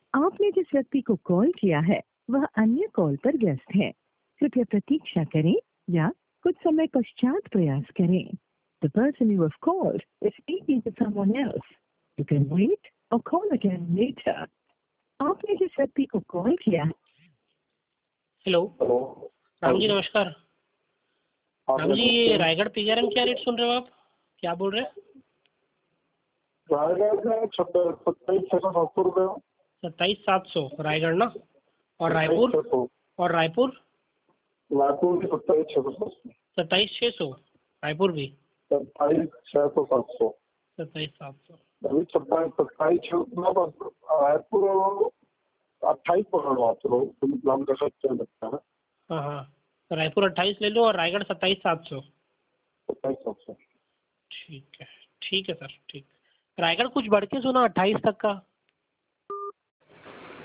आपने जिस व्यक्ति को कॉल किया है वह अन्य कॉल पर व्यस्त है। कृपया प्रतीक्षा करें या कुछ समय पश्चात प्रयास करें। The person you have called is speaking to someone else. You can wait or call again later. आपने जिस व्यक्ति को कॉल किया है। हेलो हेलो राम जी, नमस्कार। राम जी, ये नमस्ते। रायगढ़ पीजीआरएम क्या रेट सुन रहे हो आप? क्या बोल रहे हैं? रायगढ़ में 27,600 रुपये। 27,700 रायगढ़ ना? और रायपुर? 27,600। और रायपुर? रायपुर भी 27,600। 27,600 रायपुर भी? 27,600 700। 27,700। अभी 27,600 रायपुर 28 पकड़ लो आप। चलो तुम प्लान कर सकते हैं, लगता है। हाँ हाँ, तो रायपुर 28 ले लो और रायगढ़ 27,700। 27,700। ठीक है सर, ठीक। रायगढ़ कुछ बढ़ के सुना 28 तक का।